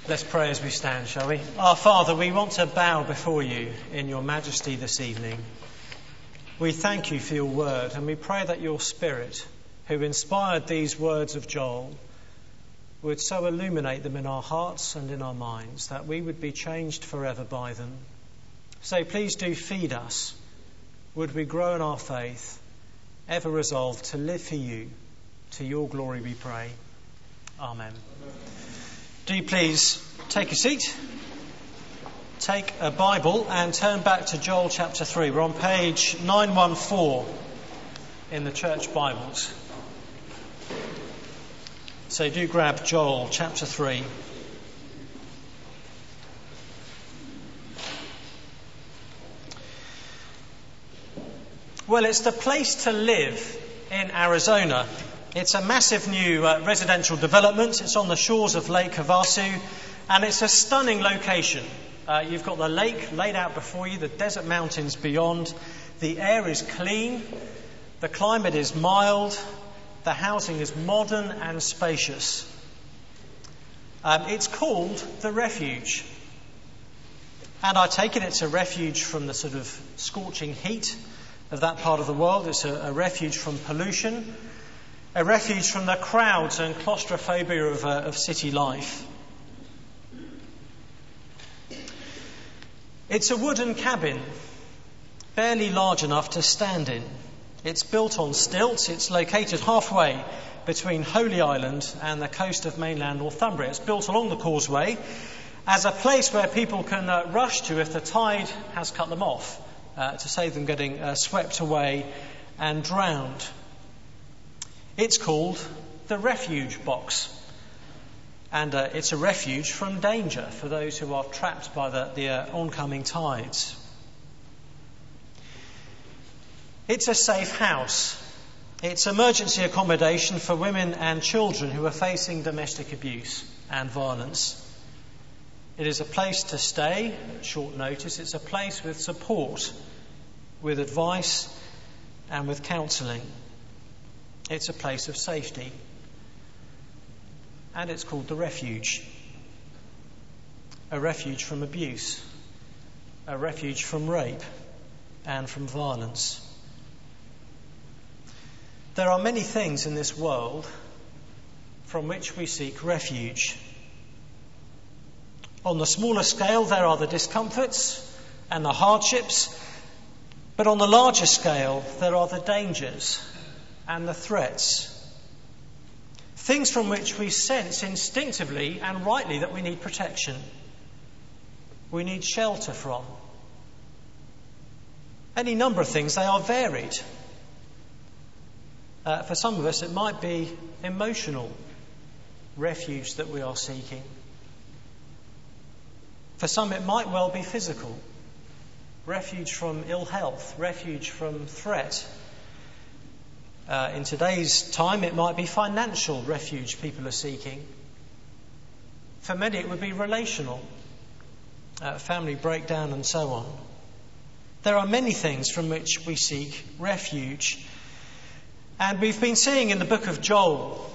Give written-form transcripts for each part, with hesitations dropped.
Let's pray as we stand, shall we? Our Father, we want to bow before you in your majesty this evening. We thank you for your word, and we pray that your Spirit, who inspired these words of Joel, would so illuminate them in our hearts and in our minds that we would be changed forever by them. So please do feed us. Would we grow in our faith, ever resolved to live for you? To your glory we pray. Amen. Do you please take a seat, take a Bible and turn back to Joel chapter 3. We're on page 914 in the church Bibles. So do grab Joel chapter 3. Well, it's the place to live in Arizona. It's a massive new residential development. It's on the shores of Lake Havasu, and it's a stunning location. You've got the lake laid out before you, the desert mountains beyond. The air is clean, the climate is mild, the housing is modern and spacious. It's called The Refuge. And I take it it's a refuge from the sort of scorching heat of that part of the world. It's a refuge from pollution, a refuge from the crowds and claustrophobia of city life. It's a wooden cabin, barely large enough to stand in. It's built on stilts. It's located halfway between Holy Island and the coast of mainland Northumbria. It's built along the causeway as a place where people can rush to if the tide has cut them off, to save them getting swept away and drowned. It's called the Refuge Box, and it's a refuge from danger for those who are trapped by the oncoming tides. It's a safe house. It's emergency accommodation for women and children who are facing domestic abuse and violence. It is a place to stay at short notice. It's a place with support, with advice and with counselling. It's a place of safety. And it's called the Refuge. A refuge from abuse. A refuge from rape and from violence. There are many things in this world from which we seek refuge. On the smaller scale, there are the discomforts and the hardships. But on the larger scale, there are the dangers and the threats. Things from which we sense instinctively and rightly that we need protection. We need shelter from. Any number of things, they are varied. For some of us, it might be emotional refuge that we are seeking. For some, it might well be physical. Refuge from ill health, refuge from threat. In today's time, it might be financial refuge people are seeking. For many, it would be relational, family breakdown and so on. There are many things from which we seek refuge. And we've been seeing in the book of Joel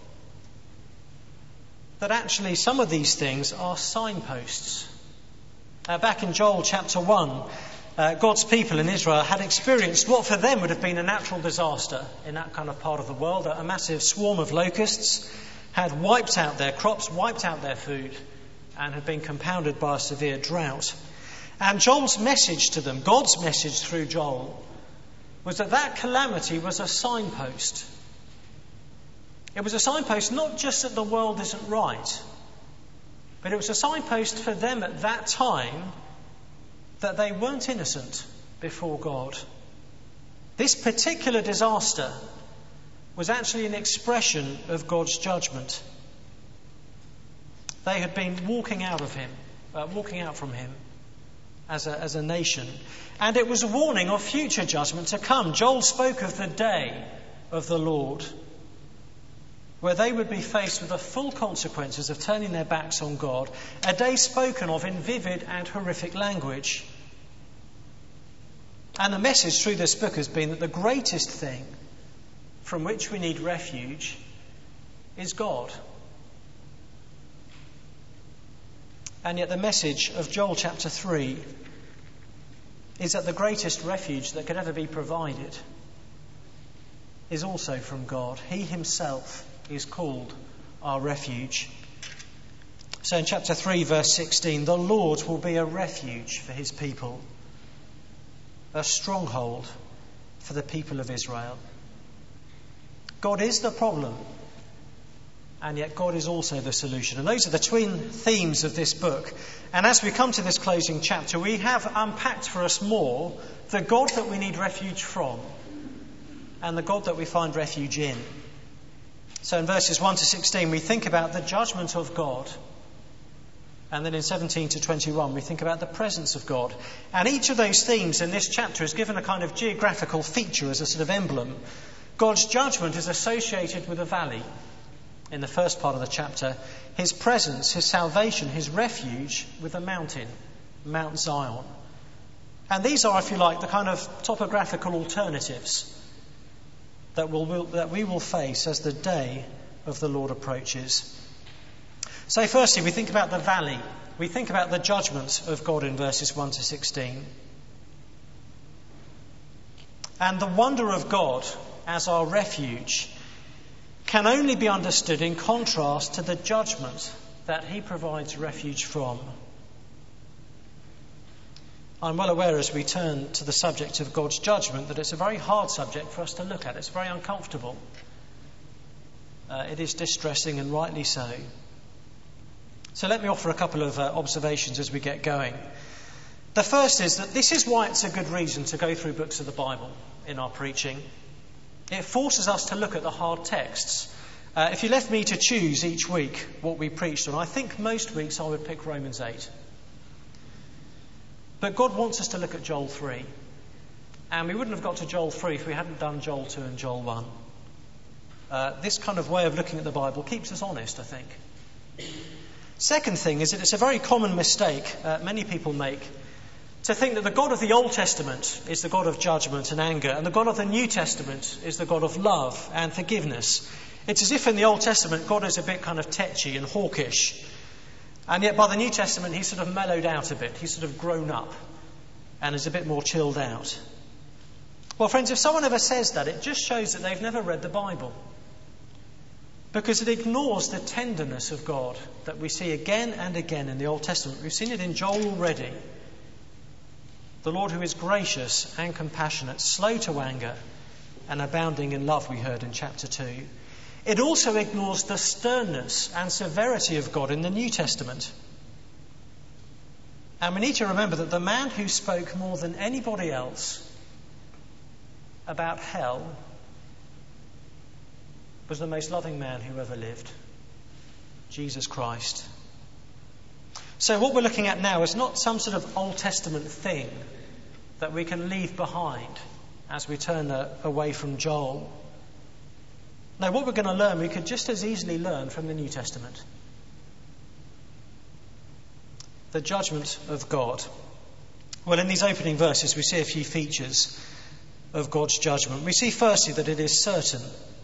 that actually some of these things are signposts. Back in Joel chapter 1, God's people in Israel had experienced what for them would have been a natural disaster in that kind of part of the world. A massive swarm of locusts had wiped out their crops, wiped out their food, and had been compounded by a severe drought. And Joel's message to them, God's message through Joel, was that calamity was a signpost. It was a signpost not just that the world isn't right, but it was a signpost for them at that time that they weren't innocent before God. This particular disaster was actually an expression of God's judgment. They had been walking out from him as a nation. And it was a warning of future judgment to come. Joel spoke of the day of the Lord, where they would be faced with the full consequences of turning their backs on God, a day spoken of in vivid and horrific language. And the message through this book has been that the greatest thing from which we need refuge is God. And yet the message of Joel chapter 3 is that the greatest refuge that could ever be provided is also from God. He himself is called our refuge. So in chapter 3 verse 16, the Lord will be a refuge for his people, a stronghold for the people of Israel. God is the problem, and yet God is also the solution. And those are the twin themes of this book. And as we come to this closing chapter, we have unpacked for us more the God that we need refuge from and the God that we find refuge in. So in verses 1 to 16, we think about the judgment of God. And then in 17 to 21, we think about the presence of God. And each of those themes in this chapter is given a kind of geographical feature as a sort of emblem. God's judgment is associated with a valley in the first part of the chapter. His presence, his salvation, his refuge with a mountain, Mount Zion. And these are, if you like, the kind of topographical alternatives that we will face as the day of the Lord approaches. So firstly, we think about the valley. We think about the judgment of God in verses 1 to 16. And the wonder of God as our refuge can only be understood in contrast to the judgment that he provides refuge from. I'm well aware as we turn to the subject of God's judgment that it's a very hard subject for us to look at. It's very uncomfortable. It is distressing, and rightly so. So let me offer a couple of observations as we get going. The first is that this is why it's a good reason to go through books of the Bible in our preaching. It forces us to look at the hard texts. If you left me to choose each week what we preached on, I think most weeks I would pick Romans 8. But God wants us to look at Joel 3. And we wouldn't have got to Joel 3 if we hadn't done Joel 2 and Joel 1. This kind of way of looking at the Bible keeps us honest, I think. Second thing is that it's a very common mistake many people make to think that the God of the Old Testament is the God of judgment and anger, and the God of the New Testament is the God of love and forgiveness. It's as if in the Old Testament God is a bit kind of tetchy and hawkish, and yet by the New Testament he's sort of mellowed out a bit. He's sort of grown up and is a bit more chilled out. Well, friends, if someone ever says that, it just shows that they've never read the Bible, because it ignores the tenderness of God that we see again and again in the Old Testament. We've seen it in Joel already. The Lord who is gracious and compassionate, slow to anger, and abounding in love, we heard in chapter 2. It also ignores the sternness and severity of God in the New Testament. And we need to remember that the man who spoke more than anybody else about hell was the most loving man who ever lived, Jesus Christ. So what we're looking at now is not some sort of Old Testament thing that we can leave behind as we turn away from Joel. No, what we're going to learn, we could just as easily learn from the New Testament. The judgment of God. Well, in these opening verses, we see a few features of God's judgment. We see firstly that it is certain.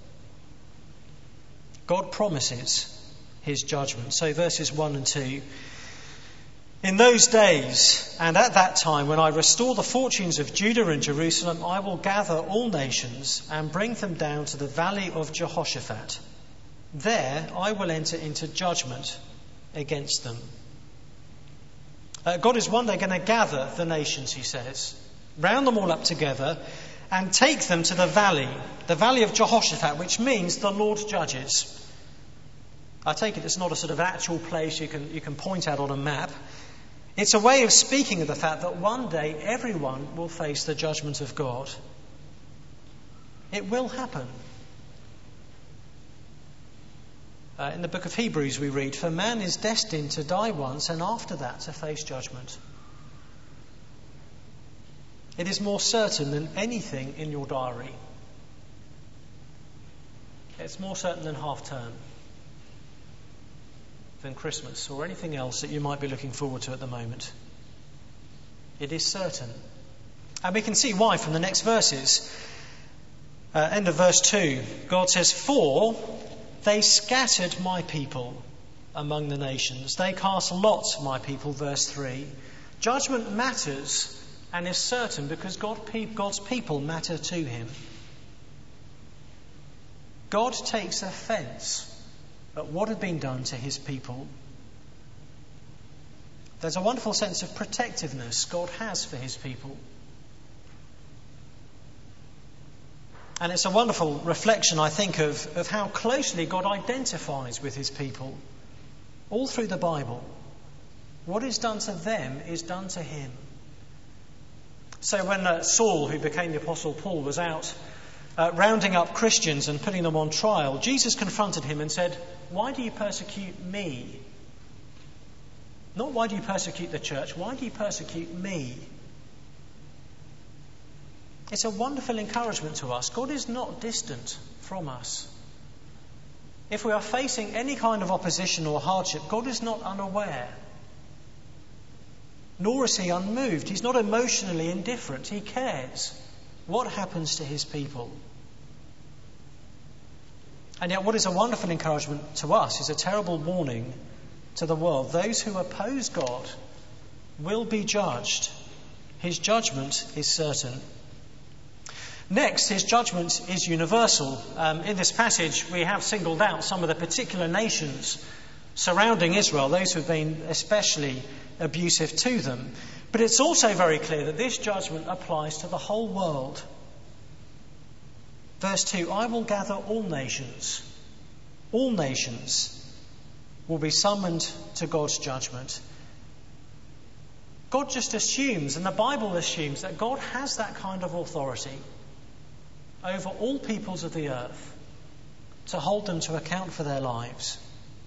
God promises his judgment. So verses 1 and 2. In those days and at that time, when I restore the fortunes of Judah and Jerusalem, I will gather all nations and bring them down to the valley of Jehoshaphat. There I will enter into judgment against them. God is one day going to gather the nations, he says, round them all up together and take them to the valley of Jehoshaphat, which means the Lord judges. I take it it's not a sort of actual place you can point out on a map. It's a way of speaking of the fact that one day everyone will face the judgment of God. It will happen. In the book of Hebrews we read, "For man is destined to die once, and after that to face judgment." It is more certain than anything in your diary. It's more certain than half term, than Christmas, or anything else that you might be looking forward to at the moment. It is certain. And we can see why from the next verses. End of verse 2, God says, "For they scattered my people among the nations. They cast lots, my people, verse 3. Judgment matters and is certain because God's people matter to him. God takes offence at what had been done to his people. There's a wonderful sense of protectiveness God has for his people. And it's a wonderful reflection, I think, of how closely God identifies with his people. All through the Bible, what is done to them is done to him. So when Saul, who became the Apostle Paul, was out rounding up Christians and putting them on trial, Jesus confronted him and said, "Why do you persecute me?" Not why do you persecute the church, why do you persecute me? It's a wonderful encouragement to us. God is not distant from us. If we are facing any kind of opposition or hardship, God is not unaware. Nor is he unmoved. He's not emotionally indifferent. He cares what happens to his people. And yet what is a wonderful encouragement to us is a terrible warning to the world. Those who oppose God will be judged. His judgment is certain. Next, his judgment is universal. In this passage, we have singled out some of the particular nations surrounding Israel, those who have been especially abusive to them. But it's also very clear that this judgment applies to the whole world. Verse 2, I will gather all nations. All nations will be summoned to God's judgment. God just assumes, and the Bible assumes, that God has that kind of authority over all peoples of the earth to hold them to account for their lives.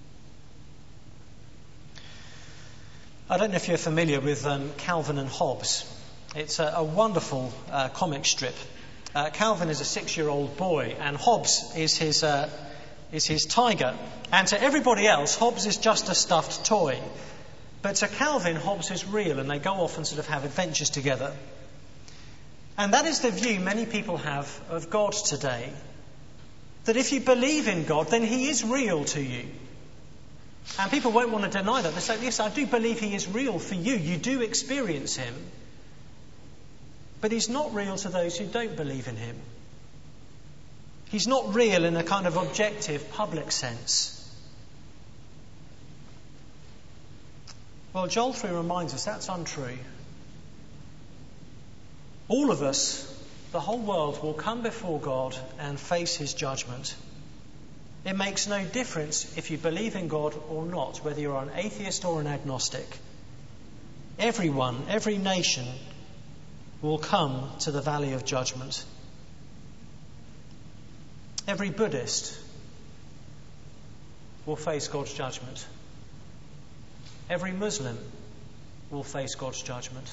I don't know if you're familiar with Calvin and Hobbes. It's a wonderful comic strip. Calvin is a 6-year-old boy, and Hobbes is his tiger. And to everybody else, Hobbes is just a stuffed toy. But to Calvin, Hobbes is real, and they go off and sort of have adventures together. And that is the view many people have of God today. That if you believe in God, then he is real to you. And people won't want to deny that. They say, yes, I do believe he is real for you. You do experience him. But he's not real to those who don't believe in him. He's not real in a kind of objective, public sense. Well, Joel 3 reminds us that's untrue. All of us, the whole world, will come before God and face his judgment. It makes no difference if you believe in God or not, whether you're an atheist or an agnostic. Everyone, every nation will come to the valley of judgment. Every Buddhist will face God's judgment. Every Muslim will face God's judgment.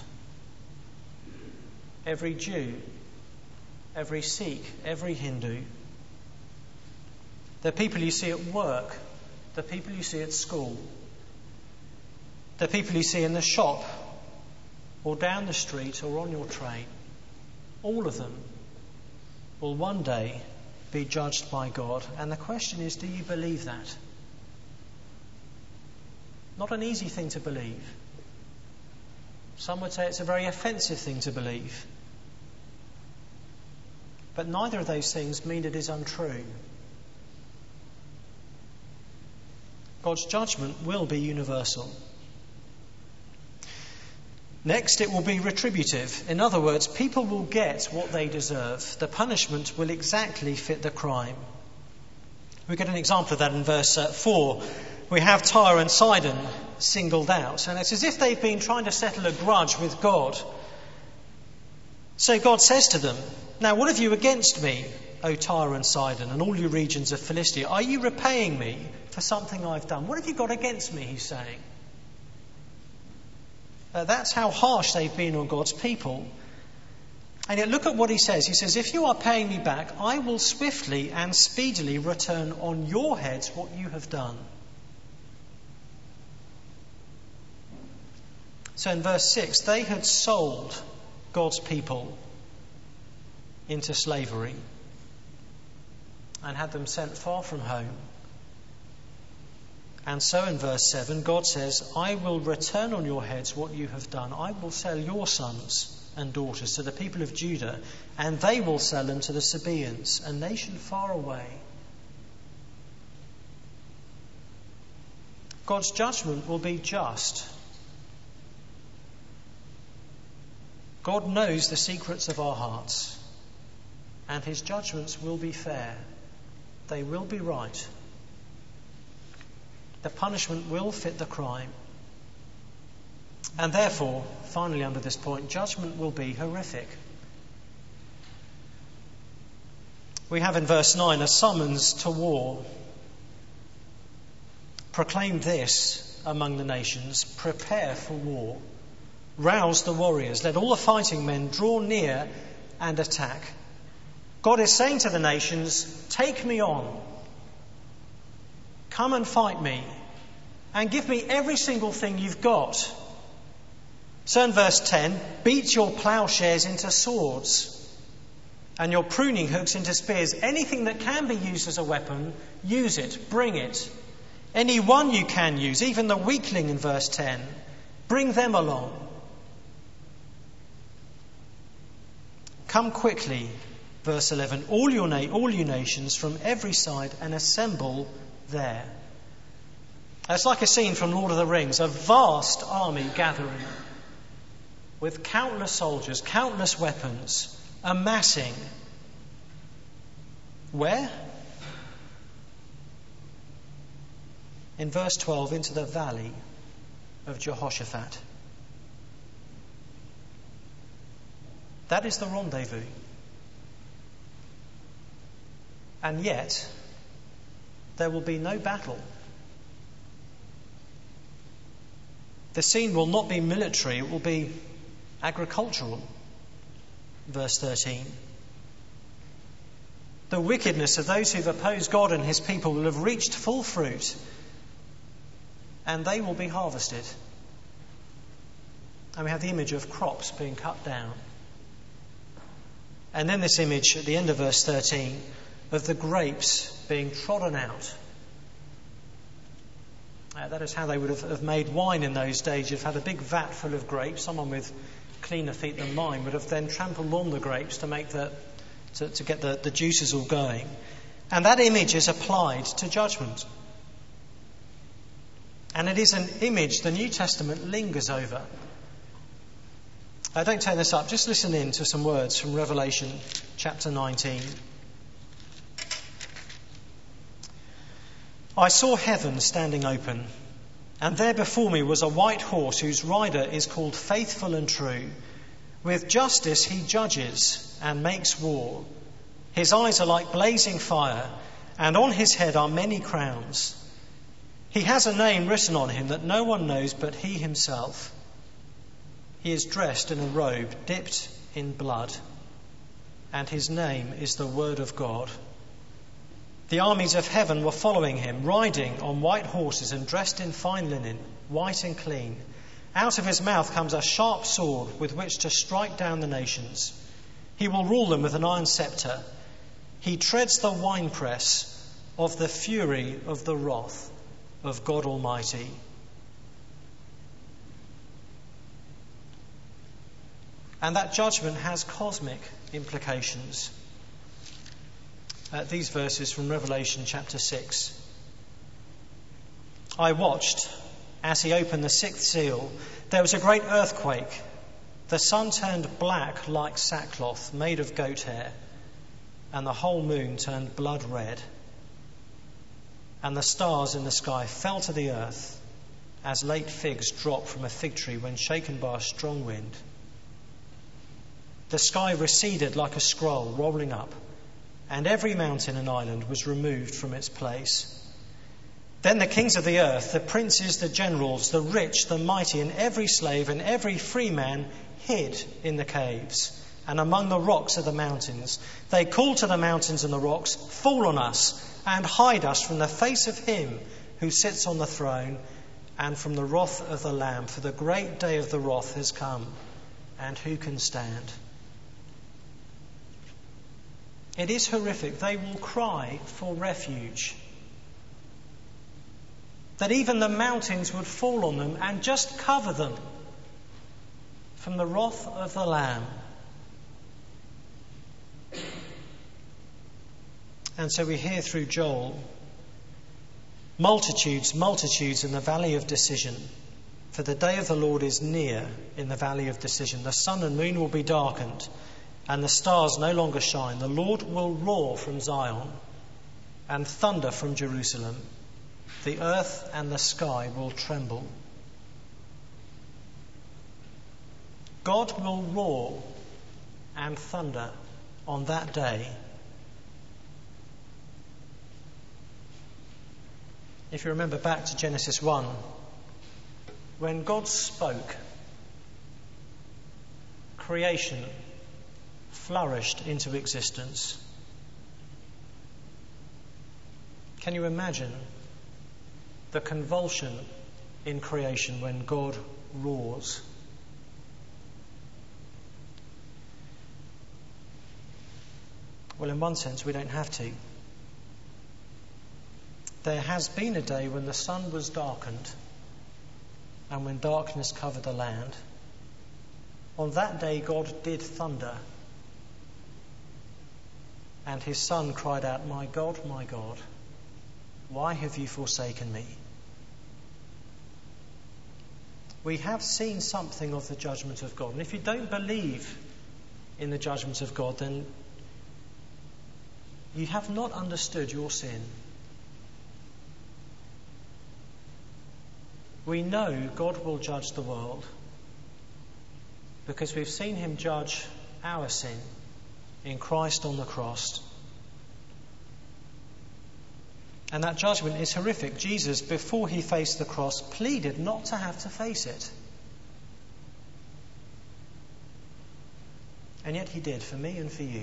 Every Jew, every Sikh, every Hindu. The people you see at work, the people you see at school, the people you see in the shop or down the street or on your train, all of them will one day be judged by God. And the question is, do you believe that? Not an easy thing to believe. Some would say it's a very offensive thing to believe. But neither of those things mean it is untrue. God's judgment will be universal. Next, it will be retributive. In other words, people will get what they deserve. The punishment will exactly fit the crime. We get an example of that in verse 4. We have Tyre and Sidon singled out. And it's as if they've been trying to settle a grudge with God. So God says to them, now what have you against me, O Tyre and Sidon, and all you regions of Philistia? Are you repaying me for something I've done? What have you got against me, he's saying. That's how harsh they've been on God's people. And yet look at what he says. He says, if you are paying me back, I will swiftly and speedily return on your heads what you have done. So in verse 6, they had sold God's people into slavery and had them sent far from home. And so in verse 7, God says, I will return on your heads what you have done. I will sell your sons and daughters to the people of Judah, and they will sell them to the Sabaeans, a nation far away. God's judgment will be just. God knows the secrets of our hearts, and his judgments will be fair. They will be right. The punishment will fit the crime. And therefore, finally under this point, judgment will be horrific. We have in verse 9 a summons to war. Proclaim this among the nations, prepare for war. Rouse the warriors, let all the fighting men draw near and attack. God is saying to the nations, take me on. Come and fight me, and give me every single thing you've got. So in verse 10, beat your plowshares into swords, and your pruning hooks into spears. Anything that can be used as a weapon, use it, bring it. Any one you can use, even the weakling in verse 10, bring them along. Come quickly, verse 11, all you nations from every side, and assemble there. It's like a scene from Lord of the Rings, a vast army gathering with countless soldiers, countless weapons, amassing. Where? In verse 12, into the valley of Jehoshaphat. That is the rendezvous. And yet, there will be no battle. The scene will not be military, it will be agricultural. Verse 13. The wickedness of those who've opposed God and his people will have reached full fruit, and they will be harvested. And we have the image of crops being cut down. And then this image at the end of verse 13 of the grapes being trodden out. That is how they would have made wine in those days. You've had a big vat full of grapes. Someone with cleaner feet than mine would have then trampled on the grapes to make to get the juices all going. And that image is applied to judgment. And it is an image the New Testament lingers over. Don't turn this up, just listen in to some words from Revelation chapter 19. I saw heaven standing open, and there before me was a white horse whose rider is called Faithful and True. With justice he judges and makes war. His eyes are like blazing fire, and on his head are many crowns. He has a name written on him that no one knows but he himself. He is dressed in a robe dipped in blood, and his name is the Word of God. The armies of heaven were following him, riding on white horses and dressed in fine linen, white and clean. Out of his mouth comes a sharp sword with which to strike down the nations. He will rule them with an iron scepter. He treads the winepress of the fury of the wrath of God Almighty. And that judgment has cosmic implications. These verses from Revelation chapter 6. I watched as he opened the sixth seal. There was a great earthquake. The sun turned black like sackcloth made of goat hair, and the whole moon turned blood red. And the stars in the sky fell to the earth as late figs drop from a fig tree when shaken by a strong wind. The sky receded like a scroll rolling up, and every mountain and island was removed from its place. Then the kings of the earth, the princes, the generals, the rich, the mighty, and every slave and every free man hid in the caves and among the rocks of the mountains. They called to the mountains and the rocks, fall on us and hide us from the face of him who sits on the throne and from the wrath of the Lamb. For the great day of the wrath has come, and who can stand? It is horrific. They will cry for refuge. that even the mountains would fall on them and just cover them from the wrath of the Lamb. And so we hear through Joel, multitudes, multitudes in the valley of decision. For the day of the Lord is near in the valley of decision. The sun and moon will be darkened, and the stars no longer shine. The Lord will roar from Zion and thunder from Jerusalem. The earth and the sky will tremble. God will roar and thunder on that day. If you remember back to Genesis 1, when God spoke, creation flourished into existence. Can you imagine the convulsion in creation when God roars? Well, in one sense, we don't have to. There has been a day when the sun was darkened and when darkness covered the land. On that day, God did thunder. And his son cried out, my God, why have you forsaken me? We have seen something of the judgment of God. And if you don't believe in the judgment of God, then you have not understood your sin. We know God will judge the world because we've seen him judge our sin in Christ on the cross. And that judgment is horrific. Jesus, before he faced the cross, pleaded not to have to face it. And yet he did, for me and for you.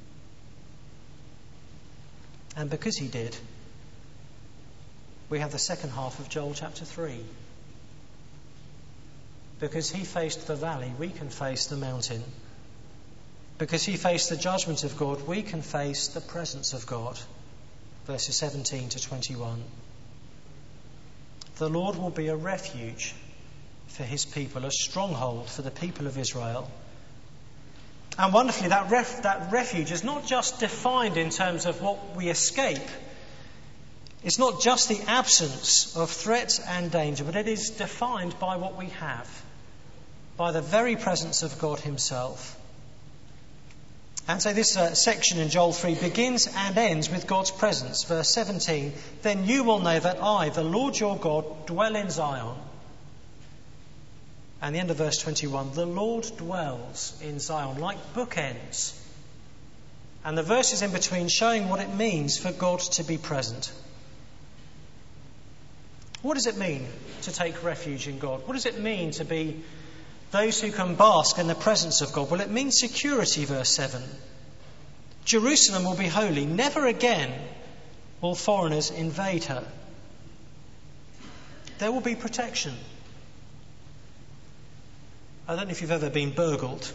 And because he did, we have the second half of Joel chapter 3. Because he faced the valley, we can face the mountain. Because he faced the judgment of God, we can face the presence of God. Verses 17 to 21. The Lord will be a refuge for his people, a stronghold for the people of Israel. And wonderfully, that refuge is not just defined in terms of what we escape. It's not just the absence of threat and danger, but it is defined by what we have, by the very presence of God himself. And so this section in Joel 3 begins and ends with God's presence. Verse 17, then you will know that I, the Lord your God, dwell in Zion. And the end of verse 21, the Lord dwells in Zion, like bookends. And the verses in between showing what it means for God to be present. What does it mean to take refuge in God? What does it mean to be those who can bask in the presence of God? Well, it means security, verse 7. Jerusalem will be holy. Never again will foreigners invade her. There will be protection. I don't know if you've ever been burgled.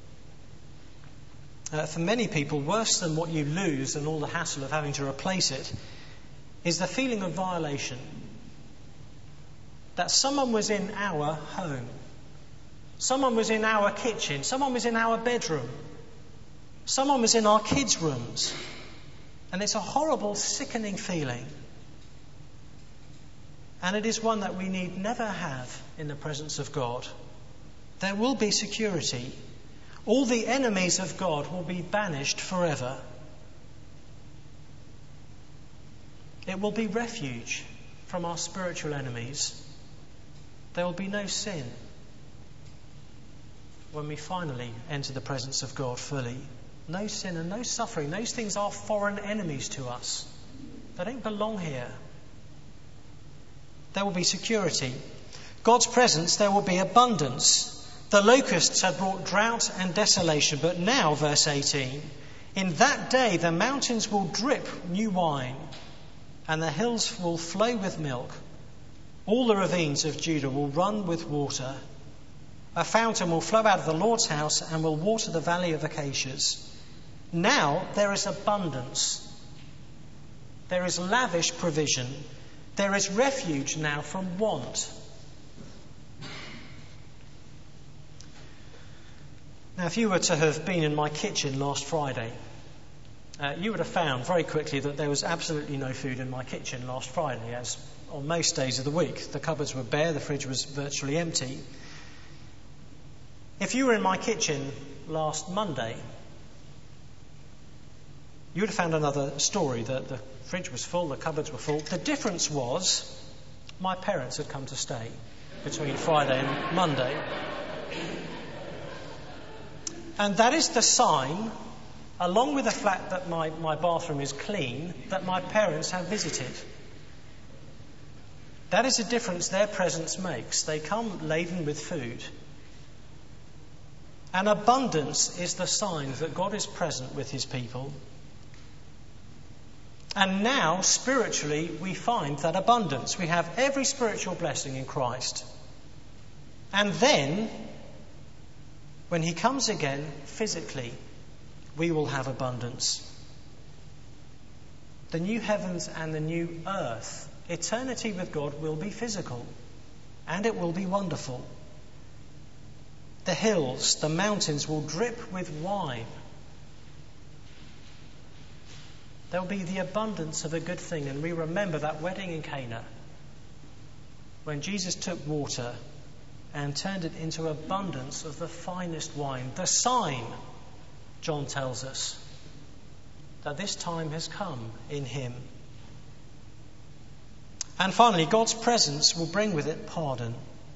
For many people, worse than what you lose and all the hassle of having to replace it is the feeling of violation. That someone was in our home. Someone was in our kitchen. Someone was in our bedroom. Someone was in our kids' rooms. And it's a horrible, sickening feeling. And it is one that we need never have in the presence of God. There will be security. All the enemies of God will be banished forever. It will be refuge from our spiritual enemies. There will be no sin when we finally enter the presence of God fully. No sin and no suffering. Those things are foreign enemies to us. They don't belong here. There will be security. God's presence, there will be abundance. The locusts had brought drought and desolation, but now, verse 18, in that day the mountains will drip new wine, and the hills will flow with milk. All the ravines of Judah will run with water. A fountain will flow out of the Lord's house and will water the valley of acacias. Now there is abundance. There is lavish provision. There is refuge now from want. Now, if you were to have been in my kitchen last Friday, you would have found very quickly that there was absolutely no food in my kitchen last Friday, as on most days of the week. The cupboards were bare, the fridge was virtually empty. If you were in my kitchen last Monday, you would have found another story. The fridge was full, the cupboards were full. The difference was my parents had come to stay between Friday and Monday. And that is the sign, along with the fact that my bathroom is clean, that my parents have visited. That is the difference their presence makes. They come laden with food. And abundance is the sign that God is present with his people. And now, spiritually, we find that abundance. We have every spiritual blessing in Christ. And then, when he comes again, physically, we will have abundance. The new heavens and the new earth, eternity with God, will be physical. And it will be wonderful. The hills, the mountains will drip with wine. There will be the abundance of a good thing. And we remember that wedding in Cana, when Jesus took water and turned it into abundance of the finest wine. The sign, John tells us, that this time has come in him. And finally, God's presence will bring with it pardon.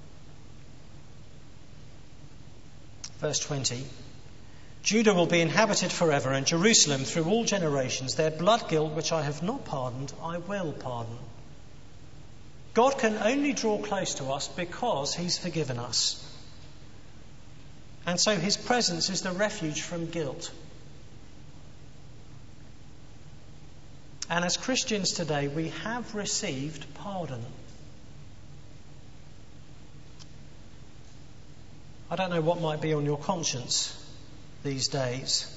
Verse 20. Judah will be inhabited forever, and Jerusalem through all generations. Their blood guilt, which I have not pardoned, I will pardon. God can only draw close to us because he's forgiven us. And so his presence is the refuge from guilt. And as Christians today, we have received pardon. I don't know what might be on your conscience these days.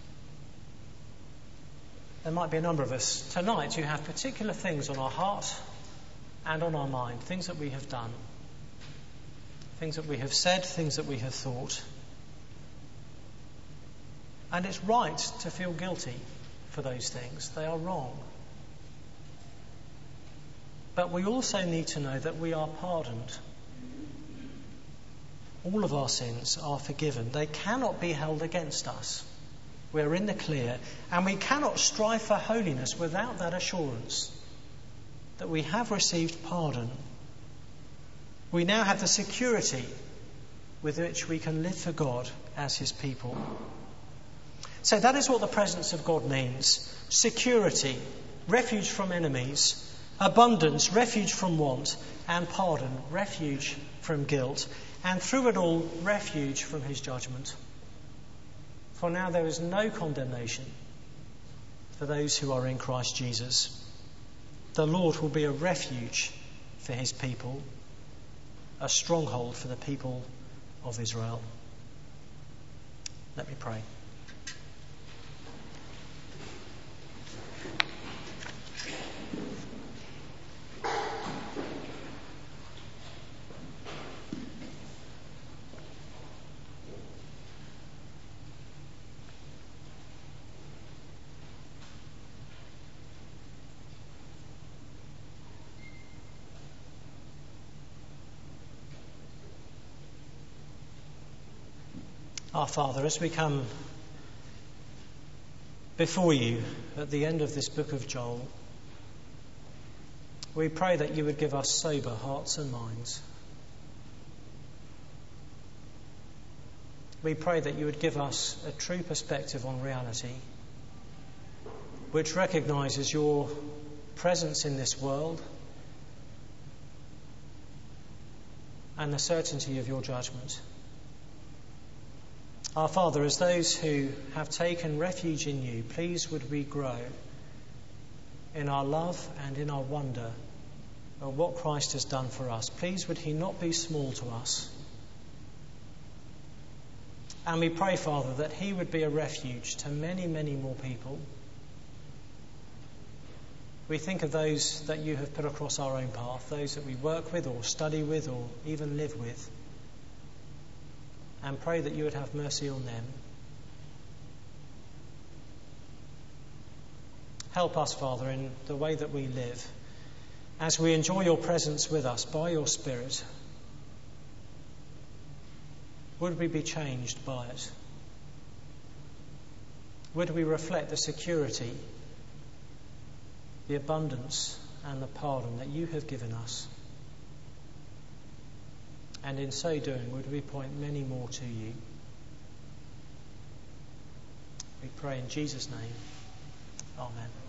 There might be a number of us tonight who have particular things on our heart and on our mind, things that we have done, things that we have said, things that we have thought. And it's right to feel guilty for those things. They are wrong. But we also need to know that we are pardoned. All of our sins are forgiven. They cannot be held against us. We're in the clear, and we cannot strive for holiness without that assurance that we have received pardon. We now have the security with which we can live for God as his people. So that is what the presence of God means. Security, refuge from enemies, abundance, refuge from want, and pardon, refuge from guilt, and through it all, refuge from his judgment. For now there is no condemnation for those who are in Christ Jesus. The Lord will be a refuge for his people, a stronghold for the people of Israel. Let me pray. Our Father, as we come before you at the end of this book of Joel, we pray that you would give us sober hearts and minds. We pray that you would give us a true perspective on reality, which recognises your presence in this world and the certainty of your judgment. Our Father, as those who have taken refuge in you, please would we grow in our love and in our wonder at what Christ has done for us. Please would he not be small to us. And we pray, Father, that he would be a refuge to many, many more people. We think of those that you have put across our own path, those that we work with or study with or even live with, and pray that you would have mercy on them. Help us, Father, in the way that we live, as we enjoy your presence with us by your Spirit. Would we be changed by it? Would we reflect the security, the abundance and the pardon that you have given us? And in so doing, would we point many more to you? We pray in Jesus' name. Amen.